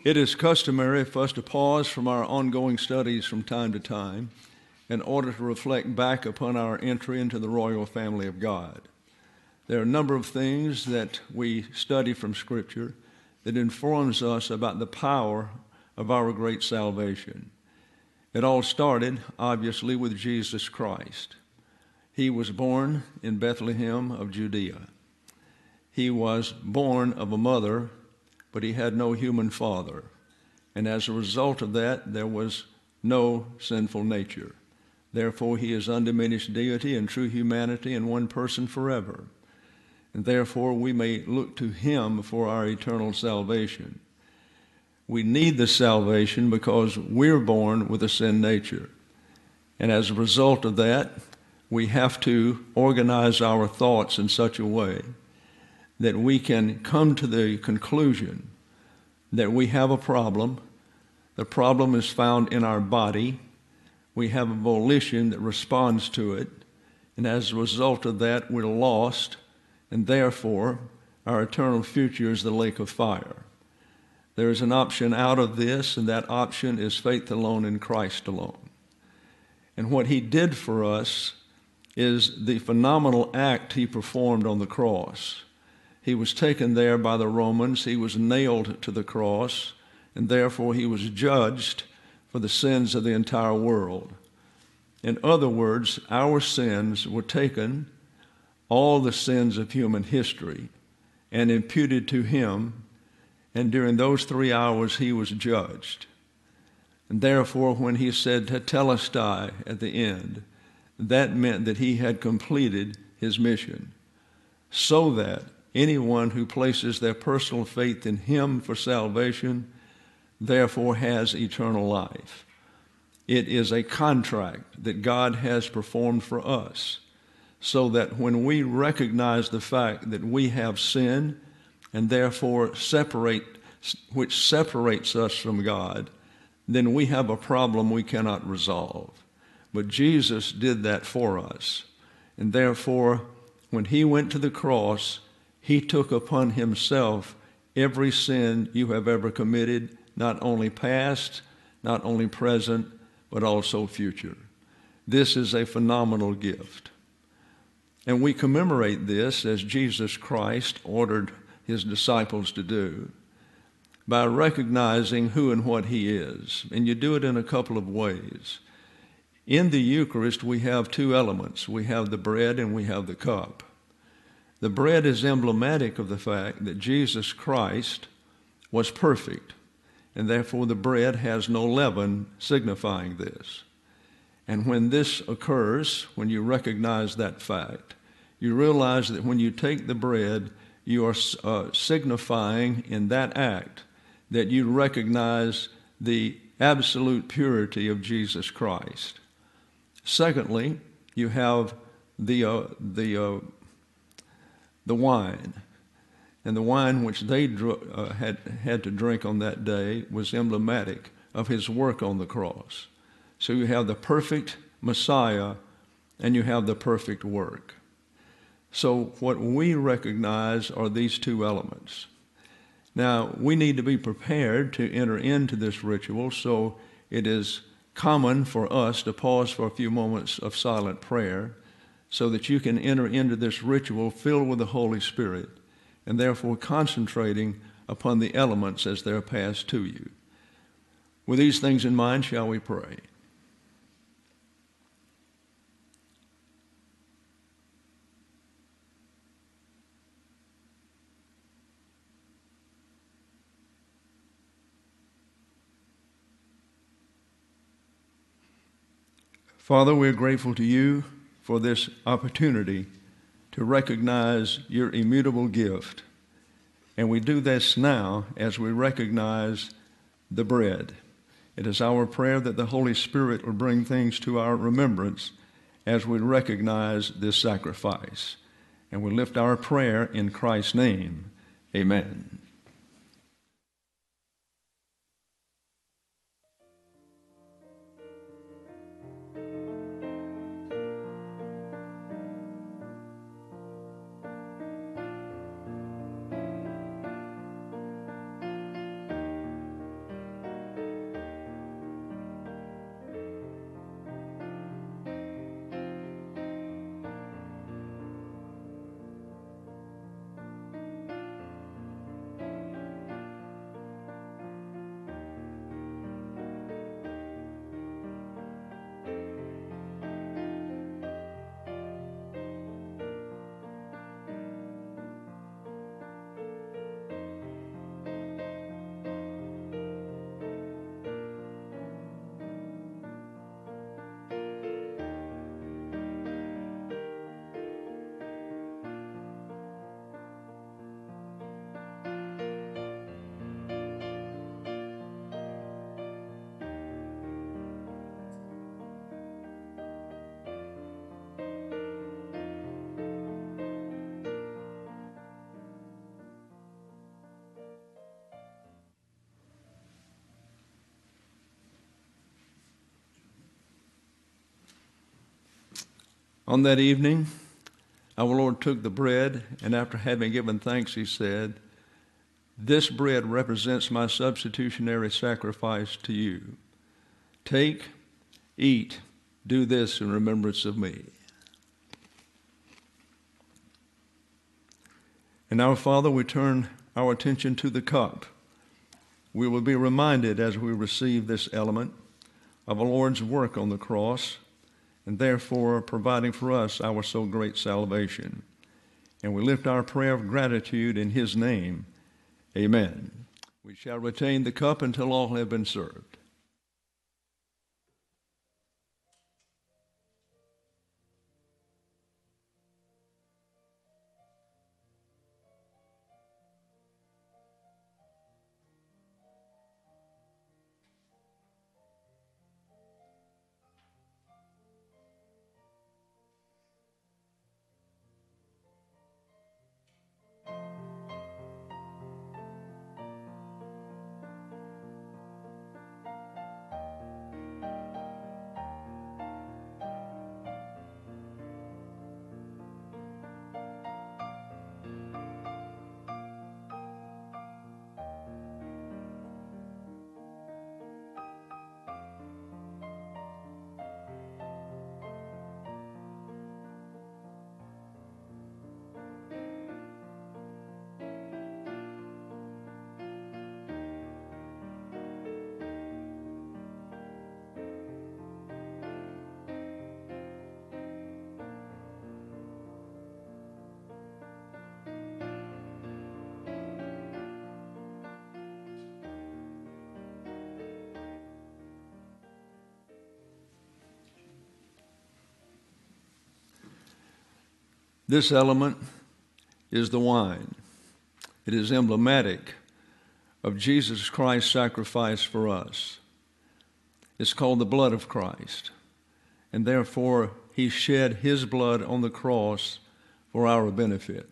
It is customary for us to pause from our ongoing studies from time to time in order to reflect back upon our entry into the royal family of God. There are a number of things that we study from Scripture that informs us about the power of our great salvation. It all started, obviously, with Jesus Christ. He was born in Bethlehem of Judea. He was born of a mother, but he had no human father. And as a result of that, there was no sinful nature. Therefore, he is undiminished deity and true humanity in one person forever. And therefore, we may look to him for our eternal salvation. We need this salvation because we're born with a sin nature. And as a result of that, we have to organize our thoughts in such a way that we can come to the conclusion that we have a problem. The problem is found in our body. We have a volition that responds to it. And as a result of that, we're lost. And therefore, our eternal future is the lake of fire. There is an option out of this, and that option is faith alone in Christ alone. And what he did for us is the phenomenal act he performed on the cross. He was taken there by the Romans. He was nailed to the cross, and therefore he was judged for the sins of the entire world. In other words, our sins were taken, all the sins of human history, and imputed to him, and during those 3 hours he was judged. And therefore, when he said tetelestai at the end, that meant that he had completed his mission, so that anyone who places their personal faith in him for salvation, therefore has eternal life. It is a contract that God has performed for us, so that when we recognize the fact that we have sin and therefore which separates us from God, then we have a problem we cannot resolve. But Jesus did that for us. And therefore, when he went to the cross, he took upon himself every sin you have ever committed, not only past, not only present, but also future. This is a phenomenal gift. And we commemorate this as Jesus Christ ordered his disciples to do by recognizing who and what he is. And you do it in a couple of ways. In the Eucharist, we have two elements. We have the bread and we have the cup. The bread is emblematic of the fact that Jesus Christ was perfect, and therefore the bread has no leaven, signifying this. And when this occurs, when you recognize that fact, you realize that when you take the bread, you are signifying in that act that you recognize the absolute purity of Jesus Christ. Secondly, you have the wine. And the wine which they had to drink on that day was emblematic of his work on the cross. So you have the perfect Messiah and you have the perfect work. So what we recognize are these two elements. Now, we need to be prepared to enter into this ritual, so it is common for us to pause for a few moments of silent prayer so that you can enter into this ritual filled with the Holy Spirit and therefore concentrating upon the elements as they're passed to you. With these things in mind, shall we pray? Father, we're grateful to you for this opportunity to recognize your immutable gift. And we do this now as we recognize the bread. It is our prayer that the Holy Spirit will bring things to our remembrance as we recognize this sacrifice. And we lift our prayer in Christ's name. Amen. On that evening, our Lord took the bread, and after having given thanks, he said, "This bread represents my substitutionary sacrifice to you. Take, eat, do this in remembrance of me." And now, Father, we turn our attention to the cup. We will be reminded as we receive this element of our Lord's work on the cross, and therefore providing for us our so great salvation. And we lift our prayer of gratitude in his name. Amen. We shall retain the cup until all have been served. This element is the wine. It is emblematic of Jesus Christ's sacrifice for us. It's called the blood of Christ, and therefore he shed his blood on the cross for our benefit.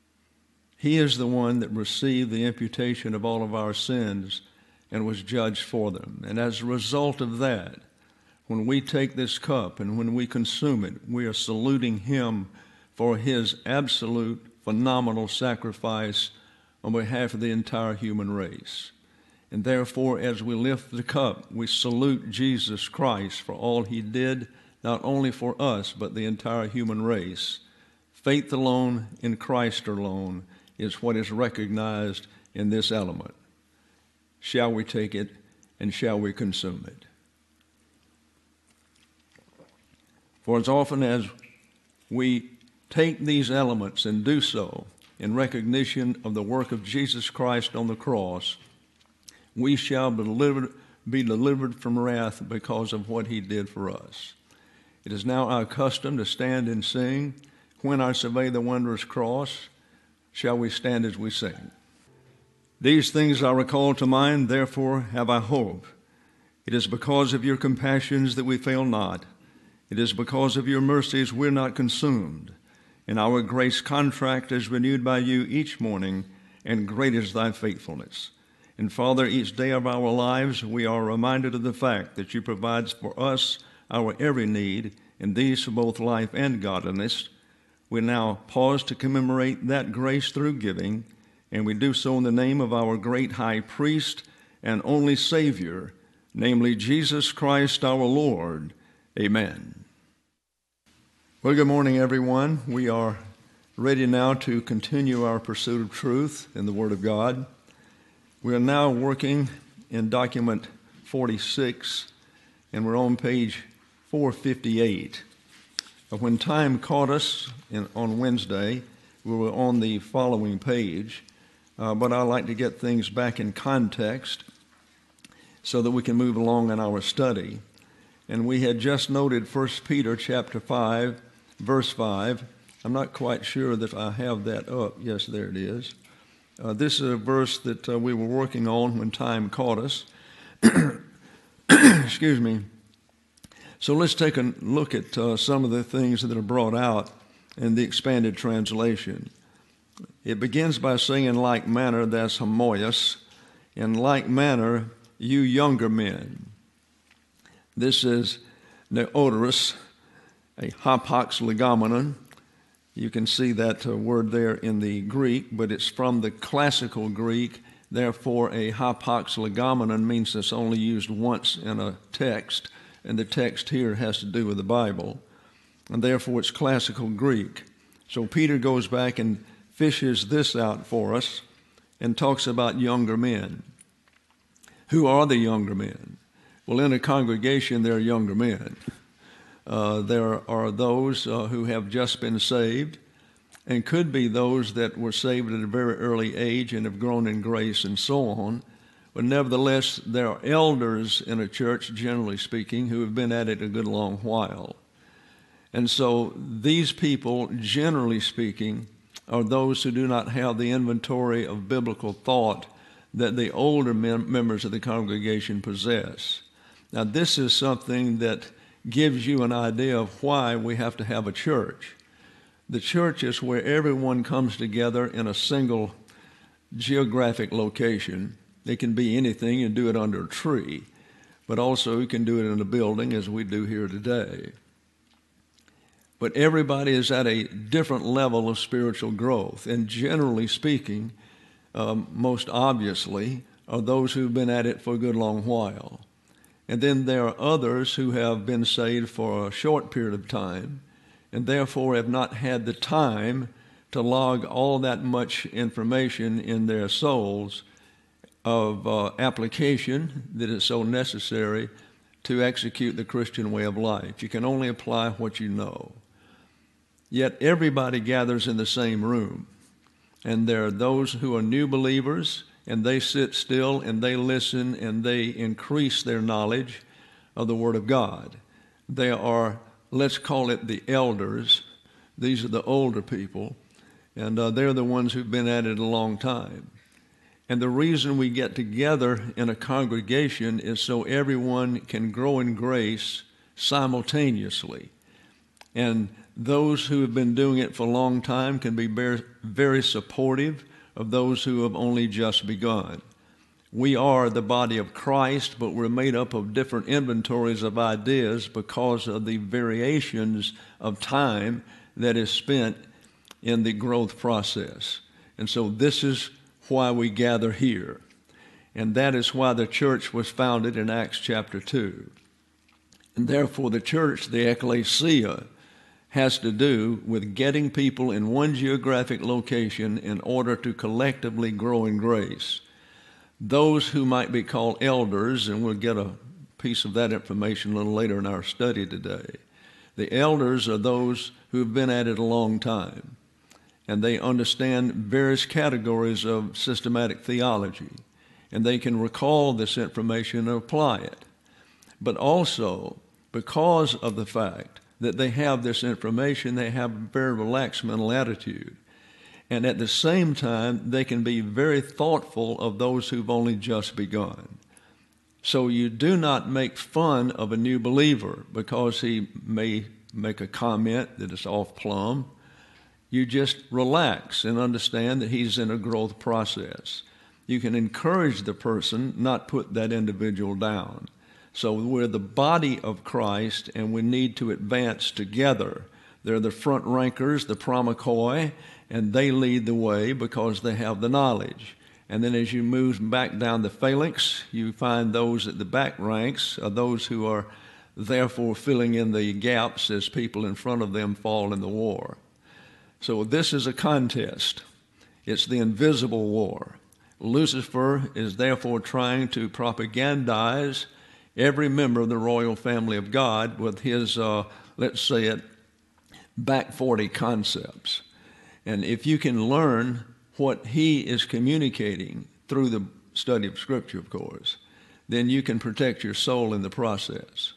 He is the one that received the imputation of all of our sins and was judged for them. And as a result of that, when we take this cup and when we consume it, we are saluting him for his absolute phenomenal sacrifice on behalf of the entire human race. And therefore, as we lift the cup, we salute Jesus Christ for all he did, not only for us, but the entire human race. Faith alone in Christ alone is what is recognized in this element. Shall we take it and shall we consume it? For as often as we take these elements and do so in recognition of the work of Jesus Christ on the cross, we shall be delivered from wrath because of what he did for us. It is now our custom to stand and sing. When I survey the wondrous cross, shall we stand as we sing? These things I recall to mind, therefore have I hope. It is because of your compassions that we fail not. It is because of your mercies we're not consumed. And our grace contract is renewed by you each morning, and great is thy faithfulness. And Father, each day of our lives we are reminded of the fact that you provide for us our every need, and these for both life and godliness. We now pause to commemorate that grace through giving, and we do so in the name of our great high priest and only Savior, namely Jesus Christ our Lord. Amen. Well, good morning, everyone. We are ready now to continue our pursuit of truth in the Word of God. We are now working in document 46, and we're on page 458. When time caught us on Wednesday, we were on the following page, but I like to get things back in context so that we can move along in our study. And we had just noted 1 Peter chapter 5, verse 5. I'm not quite sure that I have that up. Yes, there it is. This is a verse that we were working on when time caught us. Excuse me. So let's take a look at some of the things that are brought out in the expanded translation. It begins by saying, in like manner, that's homoios, in like manner, you younger men. This is neoteros, a hapax legomenon. You can see that word there in the Greek, but it's from the classical Greek. Therefore, a hapax legomenon means it's only used once in a text, and the text here has to do with the Bible, and therefore it's classical Greek. So Peter goes back and fishes this out for us and talks about younger men. Who are the younger men? Well, in a congregation, there are younger men. There are those who have just been saved, and could be those that were saved at a very early age and have grown in grace and so on. But nevertheless, there are elders in a church, generally speaking, who have been at it a good long while. And so these people, generally speaking, are those who do not have the inventory of biblical thought that the older members of the congregation possess. Now, this is something that gives you an idea of why we have to have a church. The church is where everyone comes together in a single geographic location. It can be anything. You do it under a tree, but also you can do it in a building as we do here today. But everybody is at a different level of spiritual growth, and generally speaking, most obviously, are those who've been at it for a good long while. And then there are others who have been saved for a short period of time and therefore have not had the time to log all that much information in their souls of application that is so necessary to execute the Christian way of life. You can only apply what you know. Yet everybody gathers in the same room, and there are those who are new believers, and they sit still and they listen and they increase their knowledge of the Word of God. They are, let's call it the elders. These are the older people, and they're the ones who've been at it a long time. And the reason we get together in a congregation is so everyone can grow in grace simultaneously. And those who have been doing it for a long time can be very supportive of those who have only just begun. We are the body of Christ, but we're made up of different inventories of ideas because of the variations of time that is spent in the growth process. And so this is why we gather here. And that is why the church was founded in Acts chapter 2. And therefore the church, the ecclesia, has to do with getting people in one geographic location in order to collectively grow in grace. Those who might be called elders, and we'll get a piece of that information a little later in our study today. The elders are those who have been at it a long time, and they understand various categories of systematic theology, and they can recall this information and apply it. But also, because of the fact that they have this information, they have a very relaxed mental attitude. And at the same time, they can be very thoughtful of those who've only just begun. So you do not make fun of a new believer because he may make a comment that is off plumb. You just relax and understand that he's in a growth process. You can encourage the person, not put that individual down. So we're the body of Christ, and we need to advance together. They're the front rankers, the promachoi, and they lead the way because they have the knowledge. And then as you move back down the phalanx, you find those at the back ranks are those who are therefore filling in the gaps as people in front of them fall in the war. So this is a contest. It's the invisible war. Lucifer is therefore trying to propagandize every member of the royal family of God with his, let's say it, back 40 concepts. And if you can learn what he is communicating through the study of Scripture, of course, then you can protect your soul in the process.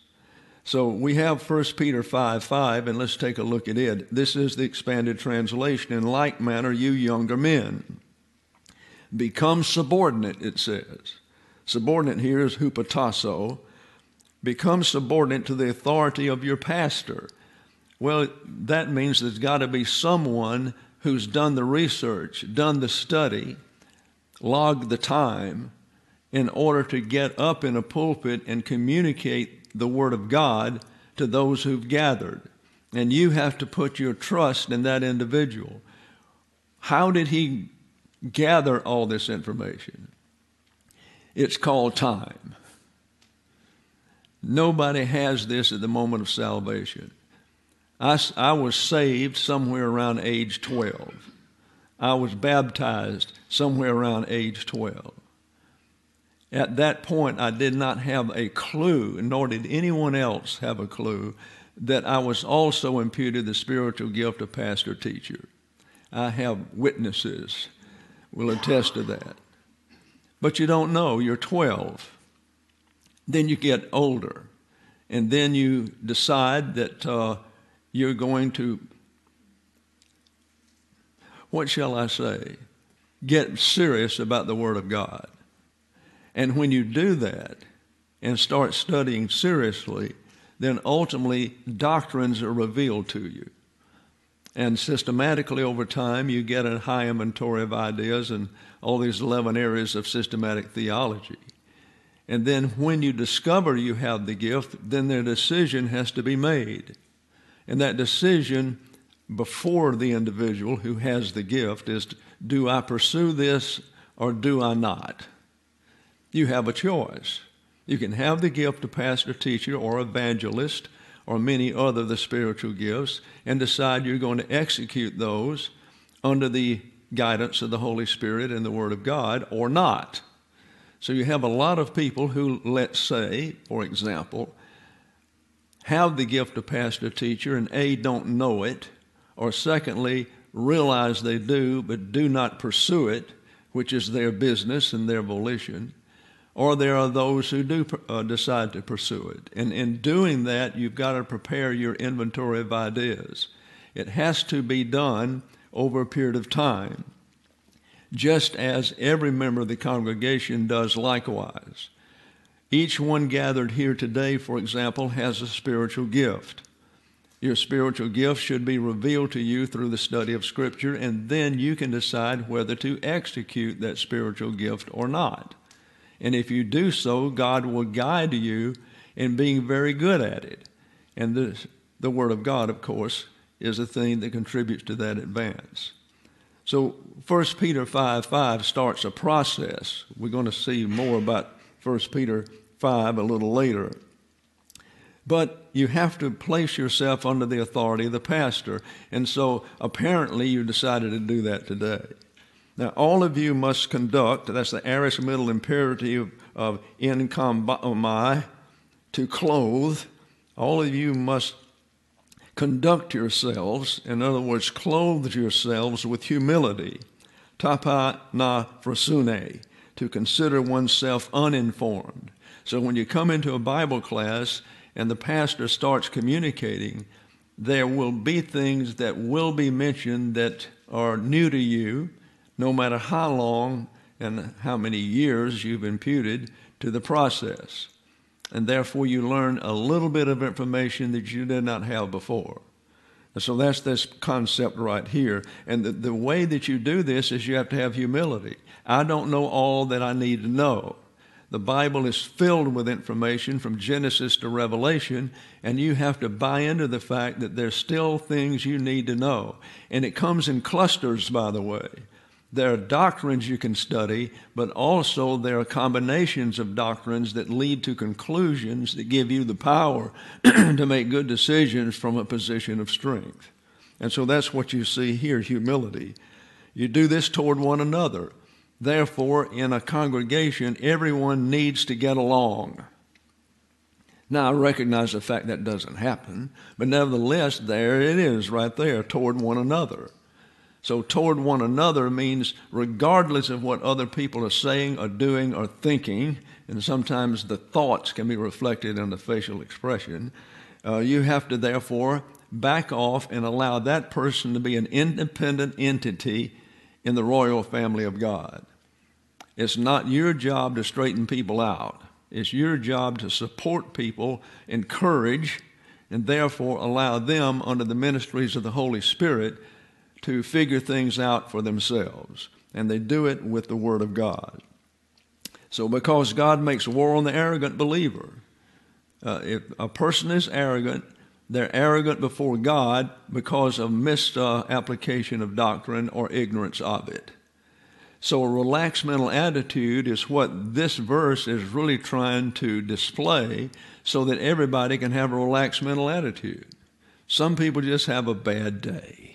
So we have 1 Peter 5:5, and let's take a look at it. This is the expanded translation. In like manner, you younger men, become subordinate, it says. Subordinate here is hupotasso. Become subordinate to the authority of your pastor. Well, that means there's got to be someone who's done the research, done the study, logged the time in order to get up in a pulpit and communicate the Word of God to those who've gathered. And you have to put your trust in that individual. How did he gather all this information? It's called time. Nobody has this at the moment of salvation. I was saved somewhere around age 12. I was baptized somewhere around age 12. At that point, I did not have a clue, nor did anyone else have a clue, that I was also imputed the spiritual gift of pastor teacher. I have witnesses will attest to that. But you don't know. You're 12. Then you get older, and then you decide that you're going to, what shall I say, get serious about the Word of God. And when you do that and start studying seriously, then ultimately doctrines are revealed to you. And systematically over time, you get a high inventory of ideas and all these 11 areas of systematic theology. And then when you discover you have the gift, then the decision has to be made. And that decision before the individual who has the gift is, do I pursue this or do I not? You have a choice. You can have the gift of pastor, teacher, or evangelist, or many other of the spiritual gifts, and decide you're going to execute those under the guidance of the Holy Spirit and the Word of God, or not. So you have a lot of people who, let's say, for example, have the gift of pastor, teacher, and A, don't know it, or secondly, realize they do, but do not pursue it, which is their business and their volition. Or there are those who do decide to pursue it. And in doing that, you've got to prepare your inventory of ideas. It has to be done over a period of time, just as every member of the congregation does likewise. Each one gathered here today, for example, has a spiritual gift. Your spiritual gift should be revealed to you through the study of Scripture, and then you can decide whether to execute that spiritual gift or not. And if you do so, God will guide you in being very good at it. And the Word of God, of course, is a thing that contributes to that advance. So 1 Peter 5:5 starts a process. We're going to see more about 1 Peter 5 a little later. But you have to place yourself under the authority of the pastor. And so apparently you decided to do that today. Now, all of you must conduct, that's the aorist middle imperative of enkomai, to clothe. All of you must conduct yourselves, in other words, clothe yourselves with humility, tapa na frasune, to consider oneself uninformed. So when you come into a Bible class and the pastor starts communicating, there will be things that will be mentioned that are new to you, no matter how long and how many years you've imputed to the process. And therefore you learn a little bit of information that you did not have before. And so that's this concept right here. And the way that you do this is you have to have humility. I don't know all that I need to know. The Bible is filled with information from Genesis to Revelation, and you have to buy into the fact that there's still things you need to know. And it comes in clusters, by the way. There are doctrines you can study, but also there are combinations of doctrines that lead to conclusions that give you the power to make good decisions from a position of strength. And so that's what you see here, humility. You do this toward one another. Therefore, in a congregation, everyone needs to get along. Now, I recognize the fact that doesn't happen, but nevertheless, there it is right there, toward one another. So toward one another means regardless of what other people are saying or doing or thinking, and sometimes the thoughts can be reflected in the facial expression, you have to therefore back off and allow that person to be an independent entity in the royal family of God. It's not your job to straighten people out. It's your job to support people, encourage, and therefore allow them under the ministries of the Holy Spirit to figure things out for themselves. And they do it with the Word of God. So because God makes war on the arrogant believer, if a person is arrogant, They're arrogant before God because of misapplication of doctrine or ignorance of it. So a relaxed mental attitude is what this verse is really trying to display so that everybody can have a relaxed mental attitude. Some people just have a bad day.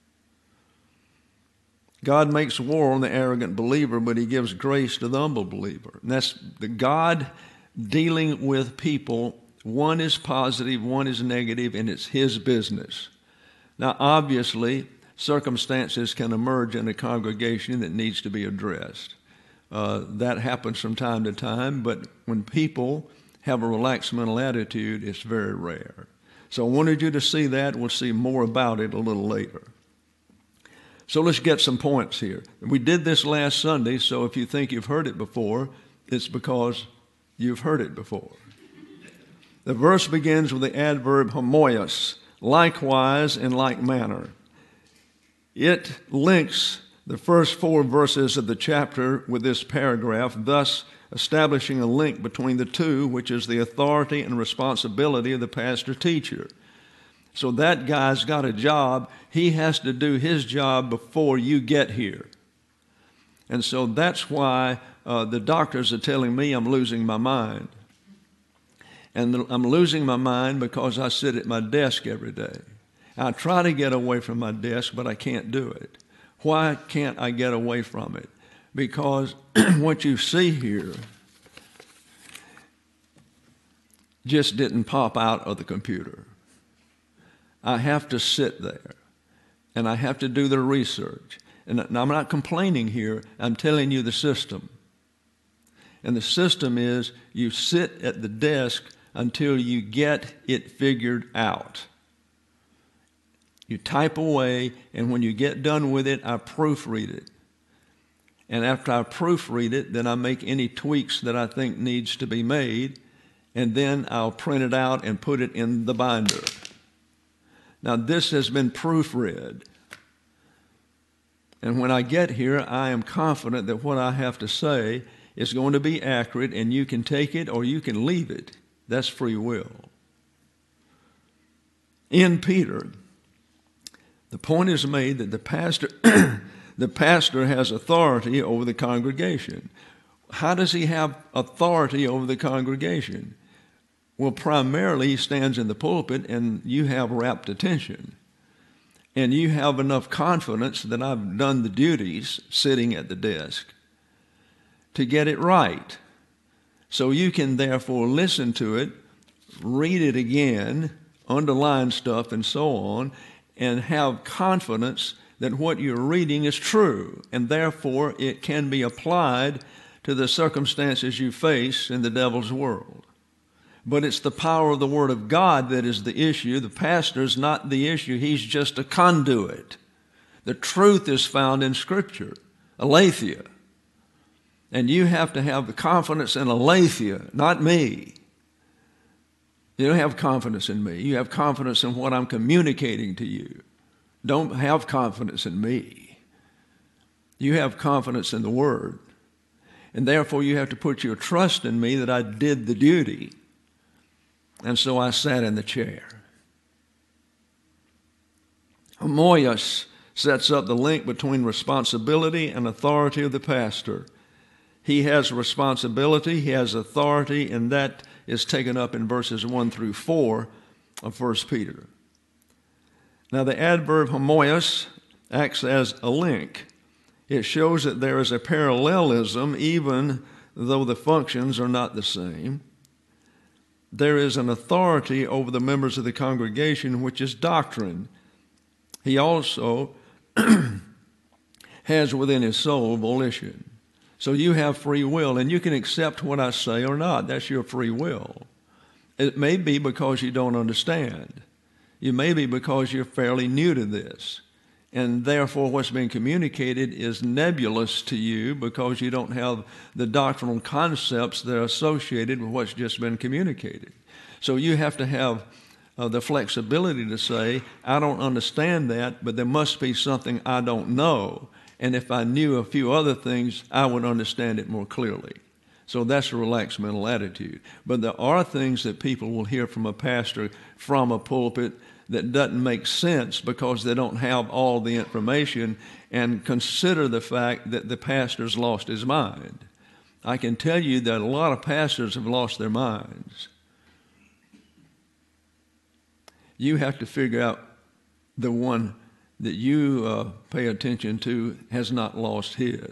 God makes war on the arrogant believer, but he gives grace to the humble believer. And that's the God dealing with people. One is positive, one is negative, and it's his business. Now, obviously, circumstances can emerge in a congregation that needs to be addressed. That happens from time to time, but when people have a relaxed mental attitude, it's very rare. So I wanted you to see that. We'll see more about it a little later. So let's get some points here. We did this last Sunday, so if you think you've heard it before, it's because you've heard it before. The verse begins with the adverb homoios, likewise in like manner. It links the first 4 verses of the chapter with this paragraph, thus establishing a link between the two, which is the authority and responsibility of the pastor-teacher. So that guy's got a job. He has to do his job before you get here. And so that's why the doctors are telling me I'm losing my mind. And I'm losing my mind because I sit at my desk every day. I try to get away from my desk, but I can't do it. Why can't I get away from it? Because what you see here just didn't pop out of the computer. I have to sit there, and I have to do the research. And I'm not complaining here. I'm telling you the system. And the system is you sit at the desk until you get it figured out. You type away, and when you get done with it, I proofread it. And after I proofread it, then I make any tweaks that I think needs to be made, and then I'll print it out and put it in the binder. Now, this has been proofread. And when I get here, I am confident that what I have to say is going to be accurate, and you can take it or you can leave it. That's free will. In Peter, the point is made that the pastor has authority over the congregation. How does he have authority over the congregation? Well, primarily he stands in the pulpit and you have rapt attention. And you have enough confidence that I've done the duties sitting at the desk to get it right. So you can therefore listen to it, read it again, underline stuff and so on, and have confidence that what you're reading is true, and therefore it can be applied to the circumstances you face in the devil's world. But it's the power of the Word of God that is the issue. The pastor's not the issue. He's just a conduit. The truth is found in Scripture, aletheia. And you have to have the confidence in aletheia, not me. You don't have confidence in me. You have confidence in what I'm communicating to you. Don't have confidence in me. You have confidence in the Word. And therefore you have to put your trust in me that I did the duty. And so I sat in the chair. Homoios sets up the link between responsibility and authority of the pastor. He has responsibility, he has authority, and that is taken up in verses 1 through 4 of 1 Peter. Now the adverb homoios acts as a link. It shows that there is a parallelism even though the functions are not the same. There is an authority over the members of the congregation, which is doctrine. He also has within his soul volition. So you have free will, and you can accept what I say or not. That's your free will. It may be because you don't understand. You may be because you're fairly new to this. And therefore what's being communicated is nebulous to you because you don't have the doctrinal concepts that are associated with what's just been communicated. So you have to have the flexibility to say, I don't understand that, but there must be something I don't know. And if I knew a few other things, I would understand it more clearly. So that's a relaxed mental attitude. But there are things that people will hear from a pastor from a pulpit that doesn't make sense because they don't have all the information and consider the fact that the pastor's lost his mind. I can tell you that a lot of pastors have lost their minds. You have to figure out the one that you pay attention to has not lost his.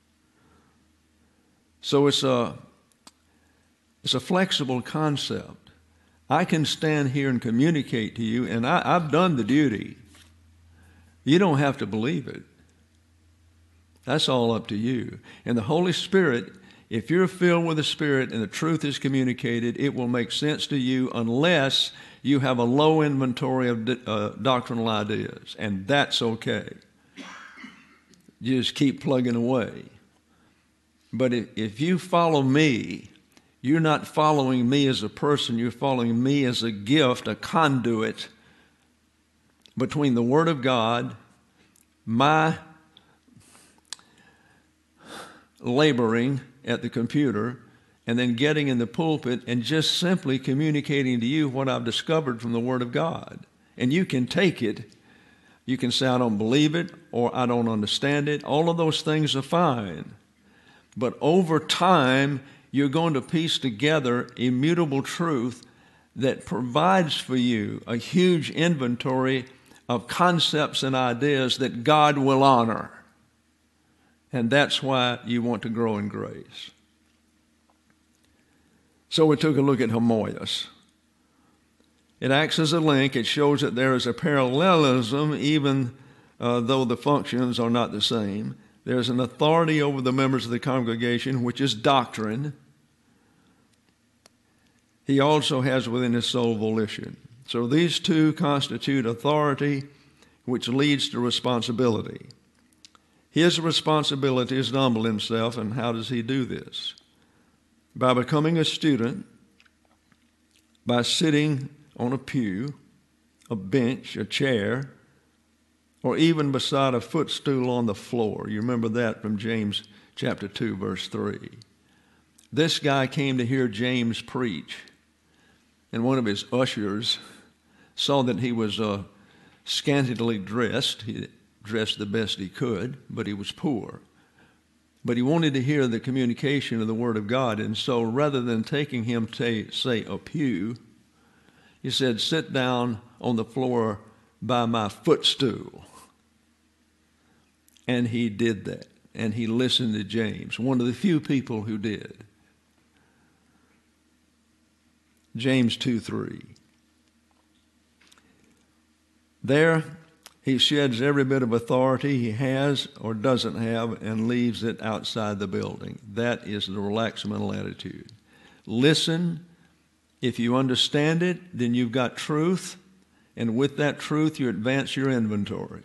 So it's a flexible concept. I can stand here and communicate to you, and I've done the duty. You don't have to believe it. That's all up to you. And the Holy Spirit, if you're filled with the Spirit and the truth is communicated, it will make sense to you unless you have a low inventory of doctrinal ideas, and that's okay. You just keep plugging away. But if you follow me, you're not following me as a person, you're following me as a gift, a conduit between the Word of God, my laboring at the computer, and then getting in the pulpit and just simply communicating to you what I've discovered from the Word of God. And you can take it. You can say, I don't believe it, or I don't understand it. All of those things are fine. But over time, you're going to piece together immutable truth that provides for you a huge inventory of concepts and ideas that God will honor. And that's why you want to grow in grace. So we took a look at homoios. It acts as a link. It shows that there is a parallelism even though the functions are not the same. There's an authority over the members of the congregation, which is doctrine. He also has within his soul volition. So these two constitute authority, which leads to responsibility. His responsibility is to humble himself, and how does he do this? By becoming a student, by sitting on a pew, a bench, a chair, or even beside a footstool on the floor. You remember that from James chapter 2, verse 3. This guy came to hear James preach, and one of his ushers saw that he was scantily dressed. He dressed the best he could, but he was poor. But he wanted to hear the communication of the Word of God, and so rather than taking him to, say, a pew, he said, sit down on the floor by my footstool. And he did that, and he listened to James, one of the few people who did. James 2:3. There, he sheds every bit of authority he has or doesn't have and leaves it outside the building. That is the relaxed mental attitude. Listen. If you understand it, then you've got truth, and with that truth, you advance your inventory.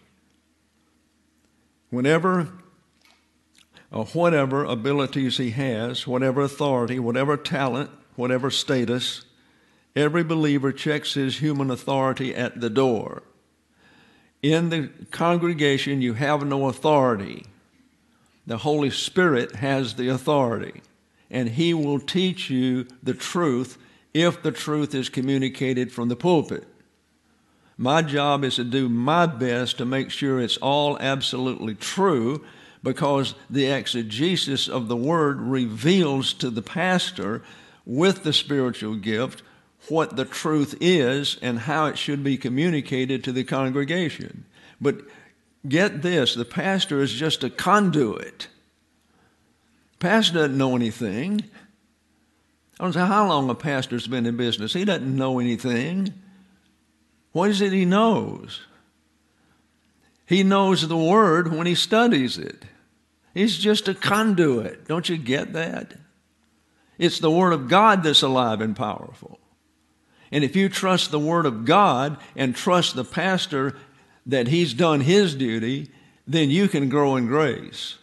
Whenever or whatever abilities he has, whatever authority, whatever talent, whatever status, every believer checks his human authority at the door. In the congregation, you have no authority. The Holy Spirit has the authority, and He will teach you the truth if the truth is communicated from the pulpit. My job is to do my best to make sure it's all absolutely true, because the exegesis of the Word reveals to the pastor with the spiritual gift what the truth is and how it should be communicated to the congregation. But get this, the pastor is just a conduit. Pastor doesn't know anything. I don't know how long a pastor's been in business. He doesn't know anything. What is it he knows? He knows the Word when he studies it. He's just a conduit. Don't you get that? It's the Word of God that's alive and powerful. And if you trust the Word of God and trust the pastor that he's done his duty, then you can grow in grace.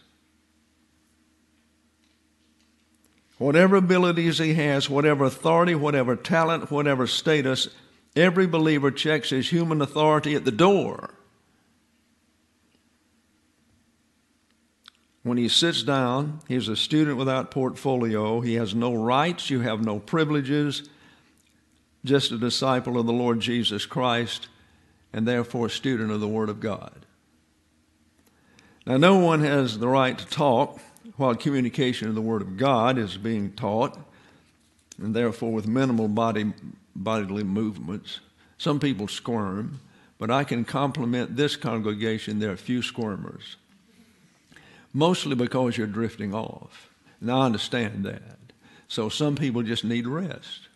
Whatever abilities he has, whatever authority, whatever talent, whatever status, every believer checks his human authority at the door. When he sits down, he's a student without portfolio. He has no rights. You have no privileges. Just a disciple of the Lord Jesus Christ, and therefore a student of the Word of God. Now, no one has the right to talk while communication of the Word of God is being taught, and therefore with minimal bodily movements. Some people squirm, but I can compliment this congregation. There are few squirmers, mostly because you're drifting off. And I understand that. So some people just need rest.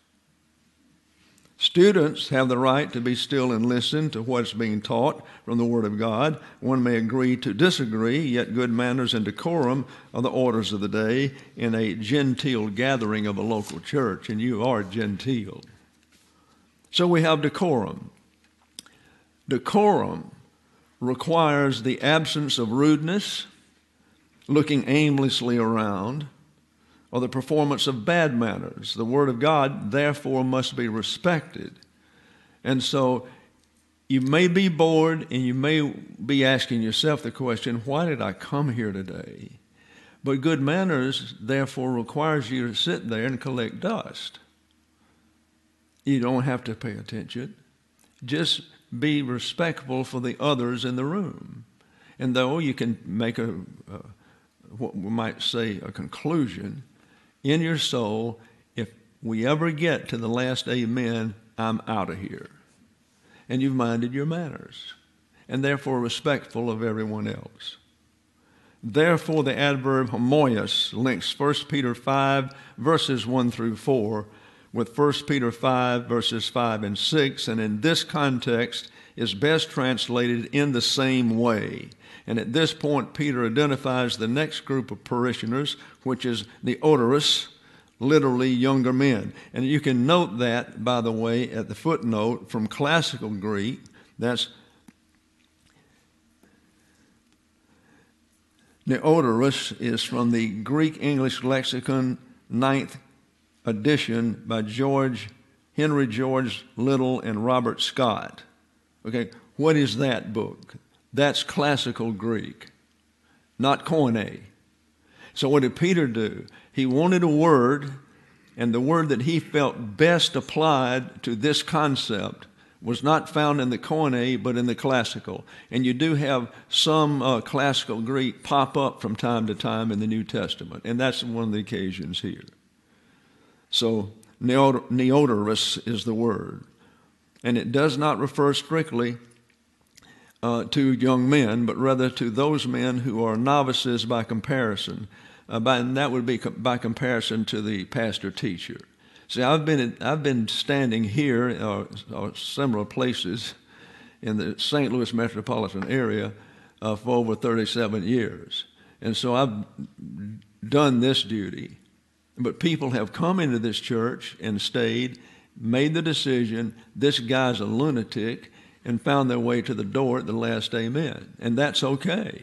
Students have the right to be still and listen to what's being taught from the Word of God. One may agree to disagree, yet good manners and decorum are the orders of the day in a genteel gathering of a local church, and you are genteel. So we have decorum. Decorum requires the absence of rudeness, looking aimlessly around, or the performance of bad manners. The Word of God, therefore, must be respected. And so you may be bored and you may be asking yourself the question, why did I come here today? But good manners, therefore, requires you to sit there and collect dust. You don't have to pay attention. Just be respectful for the others in the room. And though you can make what we might say a conclusion in your soul, if we ever get to the last amen, I'm out of here. And you've minded your manners, and therefore respectful of everyone else. Therefore, the adverb homoios links 1 Peter 5, verses 1 through 4, with 1 Peter 5, verses 5 and 6, and in this context is best translated in the same way. And at this point, Peter identifies the next group of parishioners, which is neoteros, literally younger men. And you can note that, by the way, at the footnote from classical Greek. That's neoteros is from the Greek English Lexicon, 9th edition by Henry George Little and Robert Scott. Okay, what is that book? That's classical Greek, not Koine. So what did Peter do? He wanted a word, and the word that he felt best applied to this concept was not found in the Koine, but in the classical. And you do have some classical Greek pop up from time to time in the New Testament, and that's one of the occasions here. So neoteros is the word, and it does not refer strictly to young men, but rather to those men who are novices by comparison. And that would be by comparison to the pastor-teacher. See, I've been standing here or similar places in the St. Louis metropolitan area for over 37 years. And so I've done this duty. But people have come into this church and stayed, made the decision, this guy's a lunatic, and found their way to the door at the last amen. And that's okay.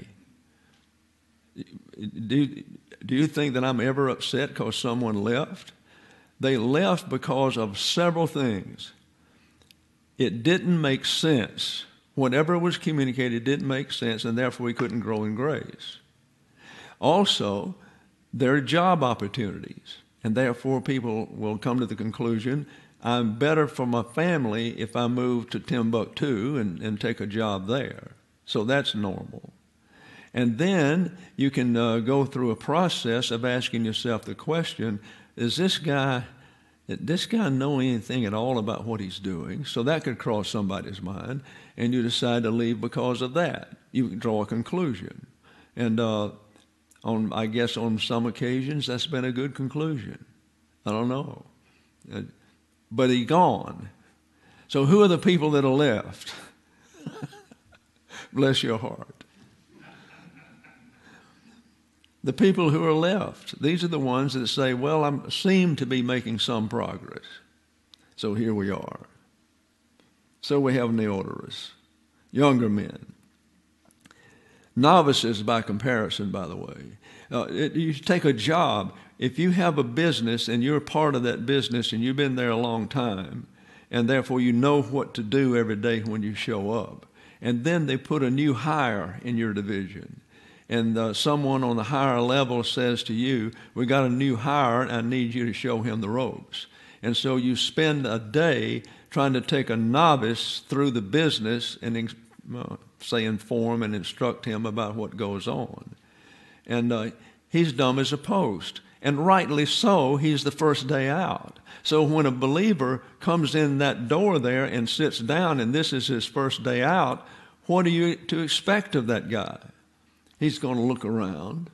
Do you think that I'm ever upset because someone left? They left because of several things. It didn't make sense. Whatever was communicated didn't make sense, and therefore we couldn't grow in grace. Also, there are job opportunities, and therefore people will come to the conclusion, I'm better for my family if I move to Timbuktu and take a job there. So that's normal. And then you can go through a process of asking yourself the question, does this guy know anything at all about what he's doing? So that could cross somebody's mind, and you decide to leave because of that. You can draw a conclusion. And I guess on some occasions that's been a good conclusion. I don't know. But he's gone. So who are the people that are left? Bless your heart. The people who are left, these are the ones that say, well, I seem to be making some progress. So here we are. So we have neoteros, younger men. Novices by comparison, by the way. You take a job. If you have a business and you're part of that business and you've been there a long time, and therefore you know what to do every day when you show up, and then they put a new hire in your division, and someone on the higher level says to you, we got a new hire, and I need you to show him the ropes. And so you spend a day trying to take a novice through the business and say inform and instruct him about what goes on. And he's dumb as a post. And rightly so, he's the first day out. So when a believer comes in that door there and sits down and this is his first day out, what are you to expect of that guy? He's going to look around.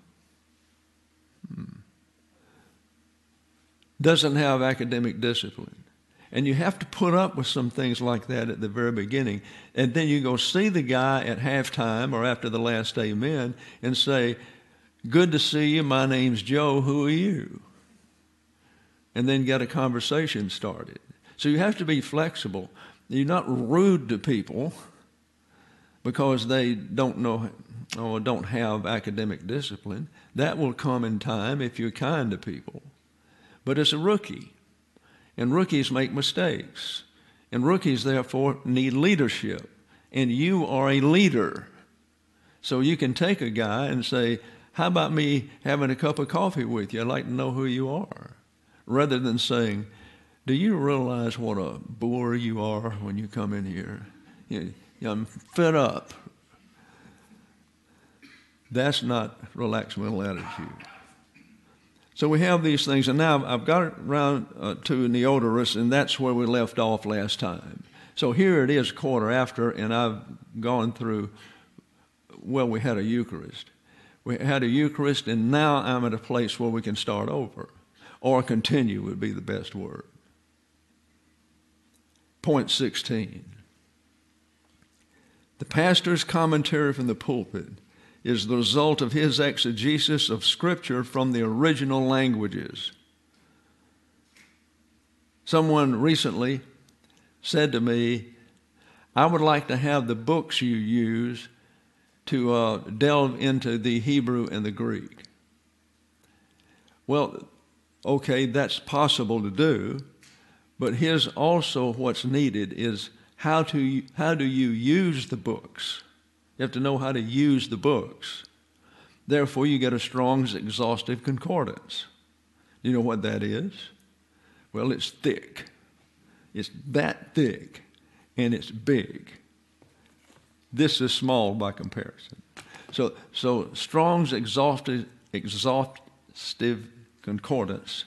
Doesn't have academic discipline. And you have to put up with some things like that at the very beginning. And then you go see the guy at halftime or after the last amen and say, good to see you, my name's Joe, who are you? And then get a conversation started. So you have to be flexible. You're not rude to people because they don't know or don't have academic discipline. That will come in time if you're kind to people. But it's a rookie, and rookies make mistakes, and rookies therefore need leadership, and you are a leader. So you can take a guy and say, how about me having a cup of coffee with you? I'd like to know who you are. Rather than saying, do you realize what a bore you are when you come in here? I'm fed up. That's not relaxed mental attitude. So we have these things, and now I've got it around to Neoterus, and that's where we left off last time. So here it is, quarter after, and I've gone through, well, we had a Eucharist. We had a Eucharist, and now I'm at a place where we can start over. Or continue would be the best word. Point 16. The pastor's commentary from the pulpit is the result of his exegesis of Scripture from the original languages. Someone recently said to me, I would like to have the books you use to delve into the Hebrew and the Greek. Well, okay, that's possible to do, but here's also what's needed is how do you use the books? You have to know how to use the books. Therefore, you get a Strong's Exhaustive Concordance. You know what that is? Well, it's thick. It's that thick, and it's big. This is small by comparison. So Strong's Exhaustive Concordance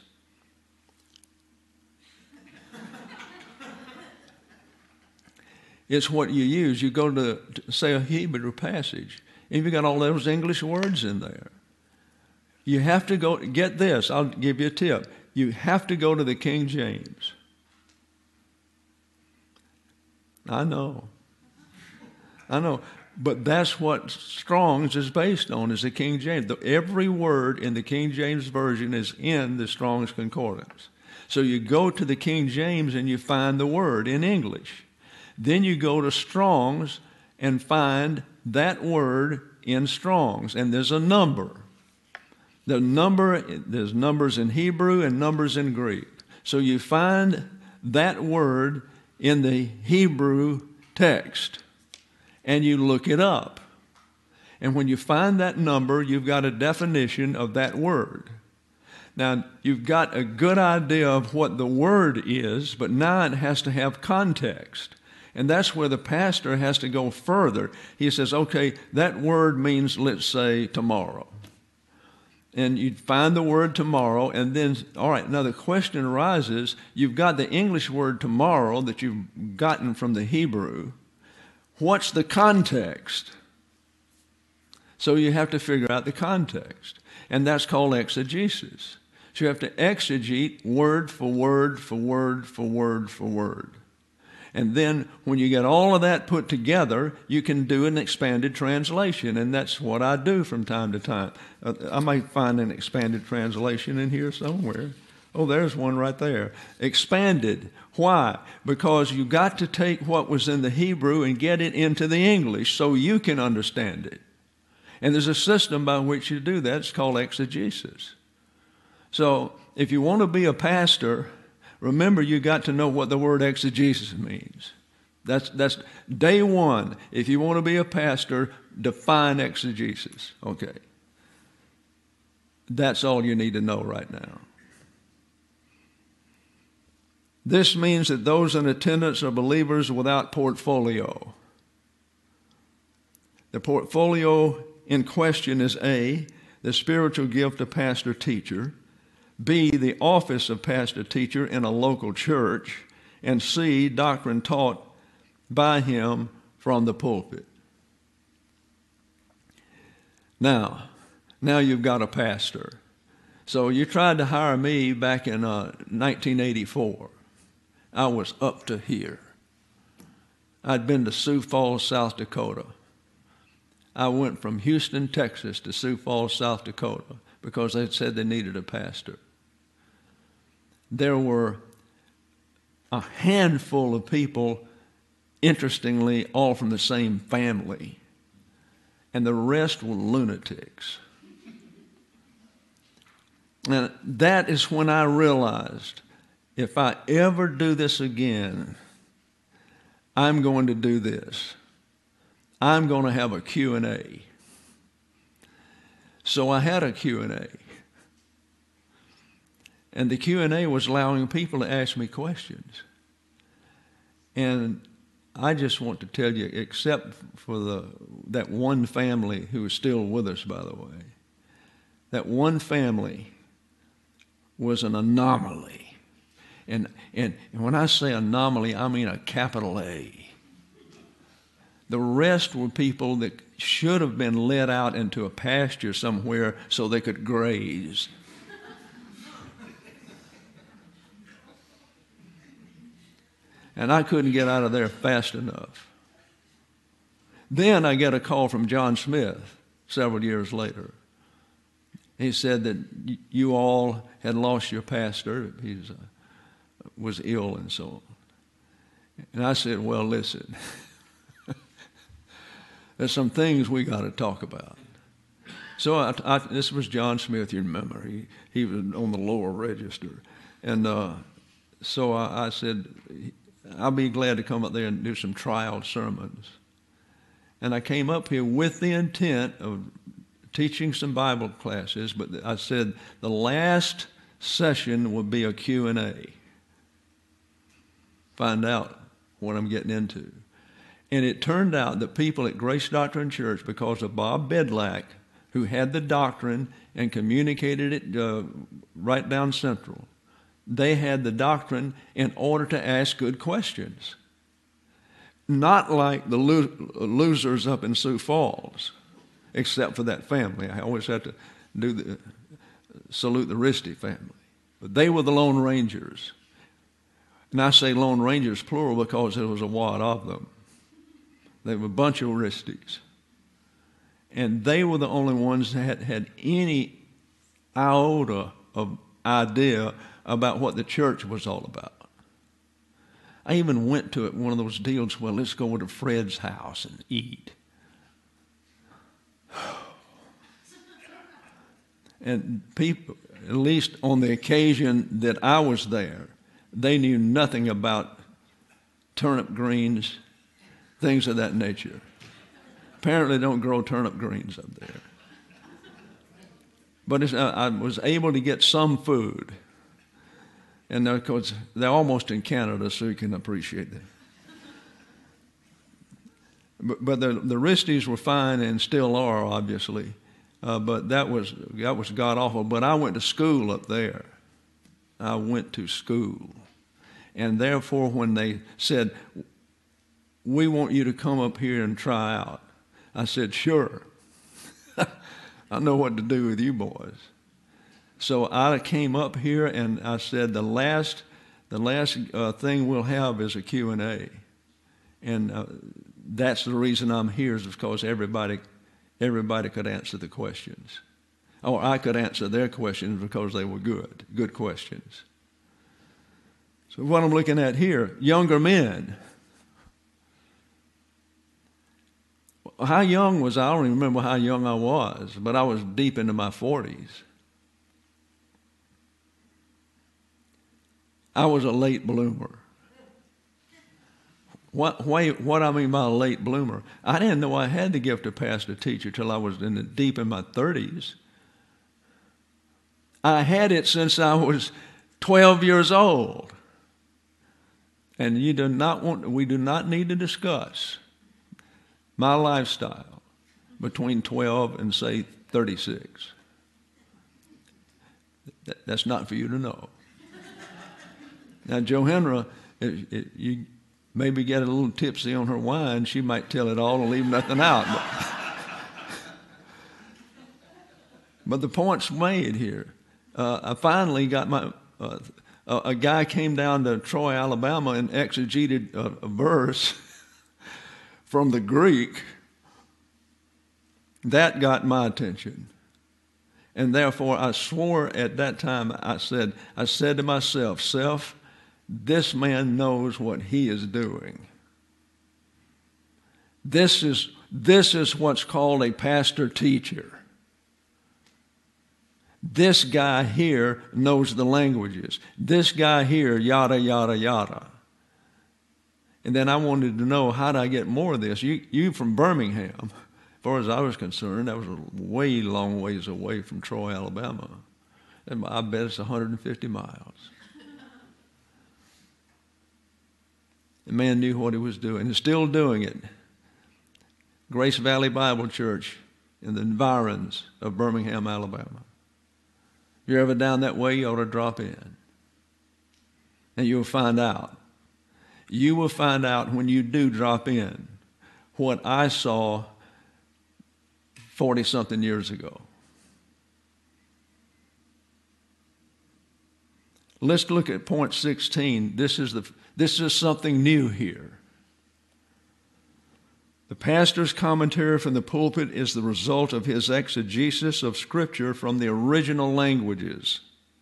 it's what you use. You go to say a Hebrew passage, and you've got all those English words in there. You have to go, get this, I'll give you a tip. You have to go to the King James. I know. But that's what Strong's is based on, is the King James. Every word in the King James Version is in the Strong's Concordance. So you go to the King James and you find the word in English. Then you go to Strong's and find that word in Strong's, and there's a number. There's numbers in Hebrew and numbers in Greek. So you find that word in the Hebrew text, and you look it up. And when you find that number, you've got a definition of that word. Now, you've got a good idea of what the word is, but now it has to have context. And that's where the pastor has to go further. He says, okay, that word means, let's say, tomorrow. And you find the word tomorrow, and then, all right, now the question arises, you've got the English word tomorrow that you've gotten from the Hebrew. What's the context? So you have to figure out the context. And that's called exegesis. So you have to exegete word for word for word for word for word. And then when you get all of that put together, you can do an expanded translation. And that's what I do from time to time. I might find an expanded translation in here somewhere. Oh, there's one right there. Expanded. Why? Because you got to take what was in the Hebrew and get it into the English so you can understand it. And there's a system by which you do that. It's called exegesis. So if you want to be a pastor, remember, you got to know what the word exegesis means. That's day one. If you want to be a pastor, define exegesis. Okay. That's all you need to know right now. This means that those in attendance are believers without portfolio. The portfolio in question is A, the spiritual gift of pastor-teacher, B, the office of pastor-teacher in a local church, and C, doctrine taught by him from the pulpit. Now you've got a pastor. So you tried to hire me back in 1984. I was up to here. I'd been to Sioux Falls, South Dakota. I went from Houston, Texas to Sioux Falls, South Dakota because they said they needed a pastor. There were a handful of people, interestingly, all from the same family, and the rest were lunatics. And that is when I realized, if I ever do this again, I'm going to do this. I'm going to have a Q&A. So I had a Q&A. And the Q&A was allowing people to ask me questions. And I just want to tell you, except for that one family who is still with us, by the way, that one family was an anomaly. And when I say anomaly, I mean a capital A. The rest were people that should have been led out into a pasture somewhere so they could graze. And I couldn't get out of there fast enough. Then I get a call from John Smith several years later. He said that you all had lost your pastor. He was ill and so on. And I said, well, listen, there's some things we got to talk about. So this was John Smith, you remember. He was on the lower register. And so I said, I'll be glad to come up there and do some trial sermons. And I came up here with the intent of teaching some Bible classes, but I said the last session would be a Q&A. Find out what I'm getting into. And it turned out that people at Grace Doctrine Church, because of Bob Bedlack, who had the doctrine and communicated it right down central, they had the doctrine in order to ask good questions. Not like the losers up in Sioux Falls, except for that family. I always had to salute the Risty family. But they were the Lone Rangers. And I say Lone Rangers plural because there was a wad of them. They were a bunch of Risties. And they were the only ones that had any iota of idea about what the church was all about. I even went to one of those deals where let's go to Fred's house and eat. And people, at least on the occasion that I was there, they knew nothing about turnip greens, things of that nature. Apparently they don't grow turnip greens up there. But I was able to get some food. And of course, they're almost in Canada, so you can appreciate that. But the Risties were fine and still are, obviously. But that was god-awful. But I went to school up there. I went to school. And therefore, when they said, we want you to come up here and try out, I said, sure. I know what to do with you boys. So I came up here and I said, the last thing we'll have is a Q&A. And that's the reason I'm here, is because everybody could answer the questions. Or I could answer their questions because they were good questions. So what I'm looking at here, younger men. How young was I? I don't even remember how young I was, but I was deep into my 40s. I was a late bloomer. What I mean by a late bloomer, I didn't know I had the gift of pastor teacher till I was deep in my 30s. I had it since I was 12 years old. And we do not need to discuss my lifestyle between 12 and, say, 36. That's not for you to know. Now, Johanna, if you maybe get a little tipsy on her wine, she might tell it all and leave nothing out. But the point's made here. I finally got a guy came down to Troy, Alabama, and exegeted a verse from the Greek. That got my attention. And therefore, I swore at that time, I said to myself, self, this man knows what he is doing. This is what's called a pastor teacher. This guy here knows the languages. This guy here, yada, yada, yada. And then I wanted to know, how do I get more of this? You from Birmingham, as far as I was concerned, that was a way long ways away from Troy, Alabama. And I bet it's 150 miles. The man knew what he was doing. He's still doing it. Grace Valley Bible Church in the environs of Birmingham, Alabama. If you're ever down that way, you ought to drop in. And you'll find out. You will find out when you do drop in what I saw 40-something years ago. Let's look at point 16. This is something new here. The pastor's commentary from the pulpit is the result of his exegesis of Scripture from the original languages.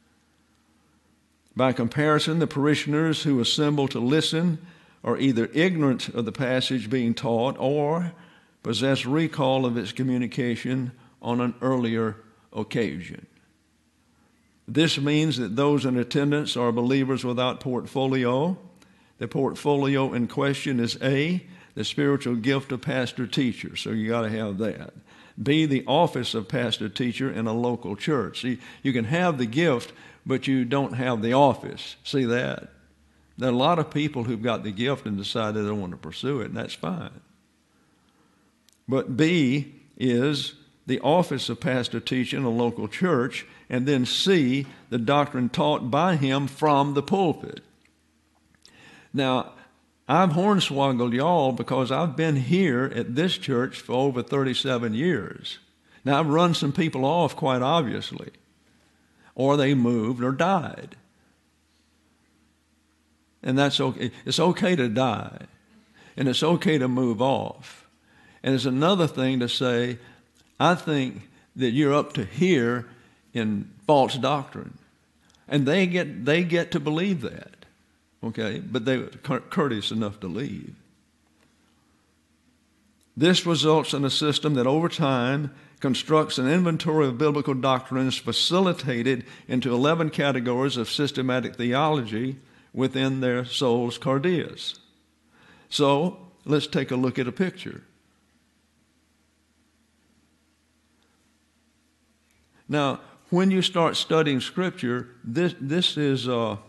By comparison, the parishioners who assemble to listen are either ignorant of the passage being taught or possess recall of its communication on an earlier occasion. This means that those in attendance are believers without portfolio. The portfolio in question is A, the spiritual gift of pastor-teacher, so you got to have that. B, the office of pastor-teacher in a local church. See, you can have the gift, but you don't have the office. See that? There are a lot of people who've got the gift and decide they don't want to pursue it, and that's fine. But B is the office of pastor-teacher in a local church, and then C, the doctrine taught by him from the pulpit. Now, I've hornswoggled y'all because I've been here at this church for over 37 years. Now, I've run some people off, quite obviously, or they moved or died. And that's okay. It's okay to die, and it's okay to move off. And it's another thing to say, I think that you're up to here in false doctrine. And they get to believe that. Okay? But they were courteous enough to leave. This results in a system that over time constructs an inventory of biblical doctrines facilitated into 11 categories of systematic theology within their soul's cardias. So let's take a look at a picture. Now, when you start studying Scripture, this is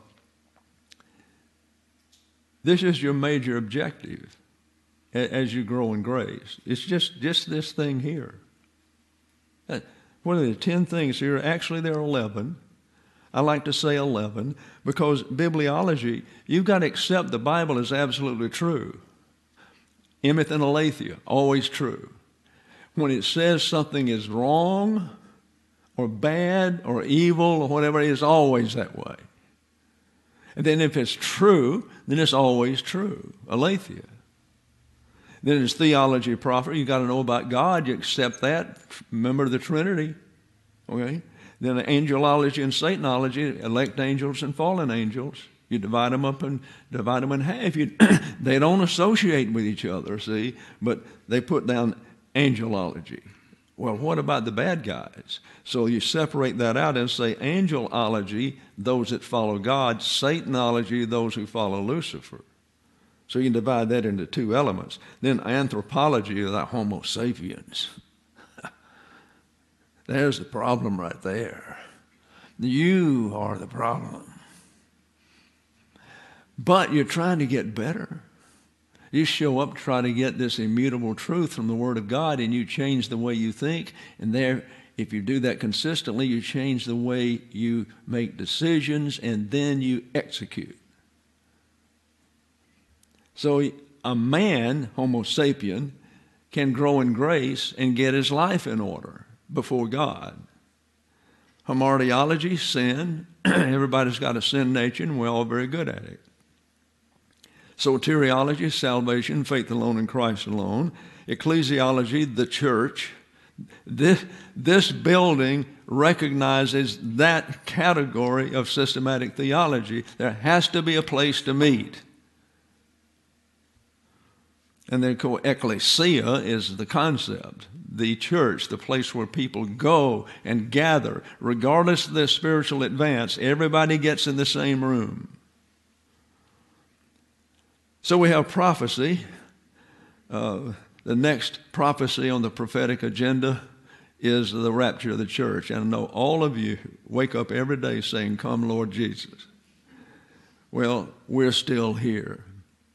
your major objective as you grow in grace. It's just this thing here. What are the 10 things here? Actually, there are 11. I like to say 11 because bibliology, you've got to accept the Bible is absolutely true. Emeth and aletheia, always true. When it says something is wrong or bad or evil or whatever, it is always that way. And then if it's true, then it's always true. Aletheia. Then it's theology proper. You got to know about God. You accept that. Remember the Trinity. Okay? Then angelology and Satanology, elect angels and fallen angels. You divide them up and divide them in half. They don't associate with each other, see, but they put down angelology. Well, what about the bad guys? So you separate that out and say angelology, those that follow God, Satanology, those who follow Lucifer. So you can divide that into two elements. Then anthropology, the Homo sapiens. There's the problem right there. You are the problem. But you're trying to get better. You show up trying to get this immutable truth from the Word of God, and you change the way you think. And there, if you do that consistently, you change the way you make decisions, and then you execute. So a man, Homo sapien, can grow in grace and get his life in order before God. Hamartiology, sin. Everybody's got a sin nature, and we're all very good at it. Soteriology, salvation, faith alone in Christ alone. Ecclesiology, the church. This building recognizes that category of systematic theology. There has to be a place to meet. And then ecclesia is the concept, the church, the place where people go and gather. Regardless of their spiritual advance, everybody gets in the same room. So we have prophecy. The next prophecy on the prophetic agenda is the rapture of the church. And I know all of you wake up every day saying, "Come, Lord Jesus." Well, we're still here.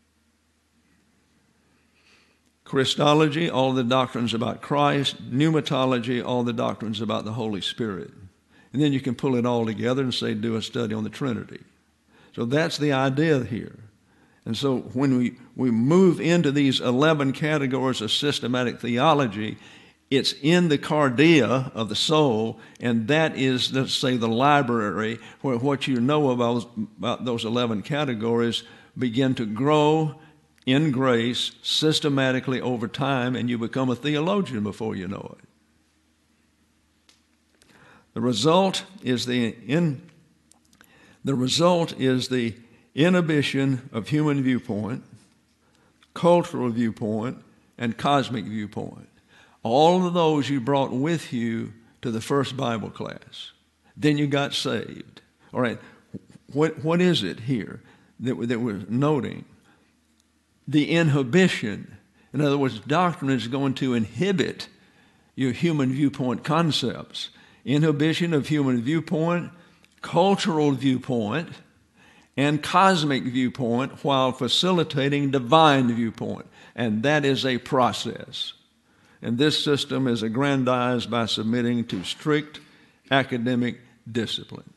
Christology, all the doctrines about Christ. Pneumatology, all the doctrines about the Holy Spirit. And then you can pull it all together and say, do a study on the Trinity. So that's the idea here. And so when we move into these 11 categories of systematic theology, it's in the cardia of the soul, and that is, let's say, the library where what you know about those 11 categories begin to grow in grace systematically over time, and you become a theologian before you know it. The result is the inhibition of human viewpoint, cultural viewpoint, and cosmic viewpoint. All of those you brought with you to the first Bible class. Then you got saved. All right, what is it here that we're noting? The inhibition. In other words, doctrine is going to inhibit your human viewpoint concepts. Inhibition of human viewpoint, cultural viewpoint, and cosmic viewpoint while facilitating divine viewpoint. And that is a process. And this system is aggrandized by submitting to strict academic discipline.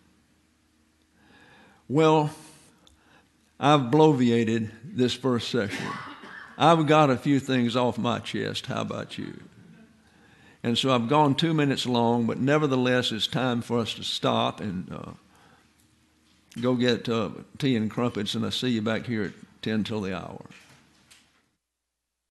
Well, I've bloviated this first session. I've got a few things off my chest. How about you? And so I've gone 2 minutes long, but nevertheless, it's time for us to stop and go get tea and crumpets, and I'll see you back here at 10 till the hour.